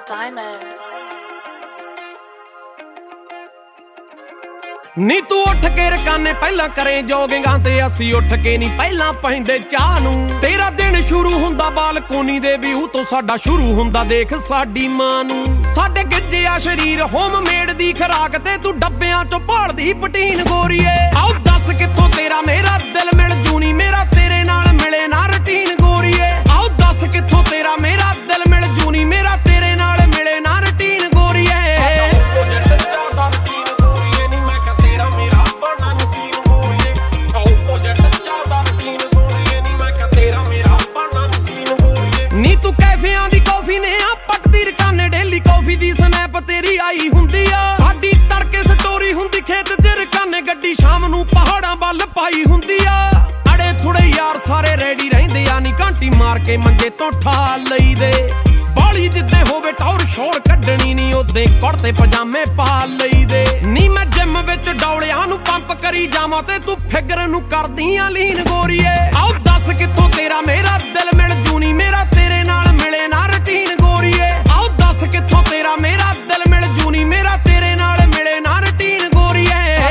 Diamond. ਨੀ ਤੂੰ ਉੱਠ ਕੇ ਰਕਾਨੇ ਪਹਿਲਾਂ ਕਰੇ ਜੋਗਿੰਗਾਂ ਤੇ ਅਸੀਂ ਉੱਠ ਕੇ ਨਹੀਂ ਪਹਿਲਾਂ ਪੈਂਦੇ ਚਾਹ ਨੂੰ। ਤੇਰਾ ਦਿਨ ਸ਼ੁਰੂ ਹੁੰਦਾ ਬਾਲਕੋਨੀ ਦੇ ਵਿਊ ਤੋਂ, ਸਾਡਾ ਸ਼ੁਰੂ ਹੁੰਦਾ ਦੇਖ ਸਾਡੀ ਮਾਂ ਨੂੰ। ਸਾਡੇ ਗਿੱਜਿਆ ਸ਼ਰੀਰ ਹੋਮ ਮੇਡ ਦੀ ਖਰਾਕ ਤੇ ਤੂੰ ਡੱਬਿਆਂ ਚੋਂ ਭਾਲਦੀ ਪਟੀਨ ਗੋਰੀਏ। ਆਓ ਦੱਸ ਕਿੱਥੋਂ ਤੇਰਾ ਮੇਰਾ ਦਿਲ ਮਿਲ ਜੂਨੀ, ਮੇਰਾ ਤੇਰੇ ਨਾਲ ਮਿਲੇ ਨਾ ਰੁਟੀਨ ਗੋਰੀਏ। ਆਓ ਦੱਸ ਕਿੱਥੋਂ ਤੇਰਾ ਮੇਰਾ ਦਿਲ ਮਿਲ ਜੂਨੀ, ਮੇਰਾ ਤੇਰੇ ਨਾਲ ਮਿਲੇ ਨਾ ਰੁਟੀਨ ਗੋਰੀਏ। ਨੀ ਤੂੰ ਕੈਫਿਆਂ ਦੀ ਕਾਫੀ ਨੇ ਆ ਪੱਟਦੀ ਰਕਾਨੇ, ਡੇਲੀ ਕਾਫੀ ਦੀ ਸਨੈਪ ਤੇਰੀ ਆਈ ਹੁੰਦੀ ਆ। ਸਾਡੀ ਤੜਕੇ ਸਟੋਰੀ ਹੁੰਦੀ ਖੇਤ ਚ ਰਕਾਨੇ, ਗੱਡੀ ਸ਼ਾਮ ਨੂੰ ਪਹਾੜਾਂ ਵੱਲ ਪਾਈ ਹੁੰਦੀ ਆ। ਅੜੇ ਥੋੜੇ ਯਾਰ ਸਾਰੇ ਰੈਡੀ ਰਹਿੰਦੇ ਆ, ਨੀ ਘੰਟੀ ਮਾਰ ਕੇ ਮੰਜੇ ਤੋਂ ਠਾ ਲਈਦੇ। ਬਾਲੀ ਜਿੱਦੇ ਹੋਵੇ ਟੌਰ ਸ਼ੋਰ ਕੱਢਣੀ ਨੀ, ਉਹਦੇ ਕੁੜਤੇ ਪਜਾਮੇ ਪਾ ਲਈਦੇ। ਨੀ ਮੈਂ ਜਿਮ ਵਿੱਚ ਡੌਲਿਆਂ ਨੂੰ ਪੰਪ ਕਰੀ ਜਾਵਾਂ ਤੇ ਤੂੰ ਫਿਗਰ ਨੂੰ ਕਰਦੀ ਆ ਲੀਨ ਗੋਰੀਏ। ਆਓ ਦੱਸ ਕਿੱਥੋਂ ਤੇਰਾ ਮੇਰਾ ਦਿਲ ਮਿਲ ਜੂਨੀ, ਮੇਰਾ ਤੇਰੇ ਨਾਲ ਮਿਲੇ ਨਾ ਰੁਟੀਨ ਗੋਰੀਏ। ਆਓ ਦੱਸ ਕਿੱਥੋਂ ਤੇਰਾ ਮੇਰਾ ਦਿਲ ਮਿਲ ਜੂਨੀ, ਮੇਰਾ ਤੇਰੇ ਨਾਲ ਮਿਲੇ ਨਾ ਰੁਟੀਨ ਗੋਰੀਏ।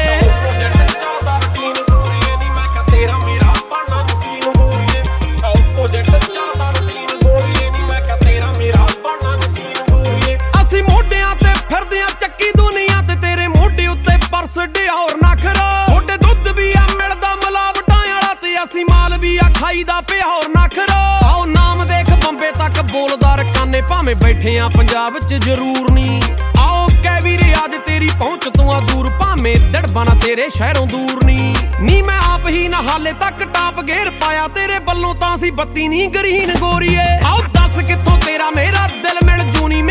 ਅਸੀਂ ਮੋਢਿਆਂ ਤੇ ਫਿਰਦੇ ਆ ਚੱਕੀ ਦੁਨੀਆ ਤੇ, ਤੇਰੇ ਮੋਢੇ ਉੱਤੇ ਪਰਸ ਡਿਓਰ ਨਖਰਾ। ਥੋੜੇ ਦੁੱਧ ਵੀ ਆ ਮਿਲਦਾ ਮਿਲਾਵਟਾਂ ਵਾਲਾ, ਤੇ ਅਸੀਂ ਮਾਲ ਵੀ ਆ ਖਾਈਦਾ ਪਿਓਰ ਨਖਰਾ। ਆਓ ਨਾਮ ਦੇਖ ਬੰਬੇ ਤੱਕ ਬੋਲਦਾ ਰਕਾਨੇ, ਭਾਵੇਂ ਬੈਠੇ ਆ ਪੰਜਾਬ ਚ ਜ਼ਰੂਰ ਨੀ। ਆਓ ਕਹਿ ਵੀ ਰਿਆਜ ਤੇਰੀ ਪਹੁੰਚ ਤੋਂ ਆ ਦੂਰ, ਭਾਵੇਂ ਦੜਬਾਨਾ ਤੇਰੇ ਸ਼ਹਿਰੋਂ ਦੂਰ ਨੀ ਮੈਂ ਆਪ ਹੀ ਨਾ ਹਾਲੇ ਤੱਕ ਟਾਪ ਗੇਰ ਪਾਇਆ, ਤੇਰੇ ਵੱਲੋਂ ਤਾਂ ਅਸੀਂ ਬੱਤੀ ਨੀ ਗਰੀਨ ਗੋਰੀਏ। ਆਓ ਦੱਸ ਕਿੱਥੋਂ ਤੇਰਾ ਮੇਰਾ ਦਿਲ ਮਿਲ ਜੂਨੀ,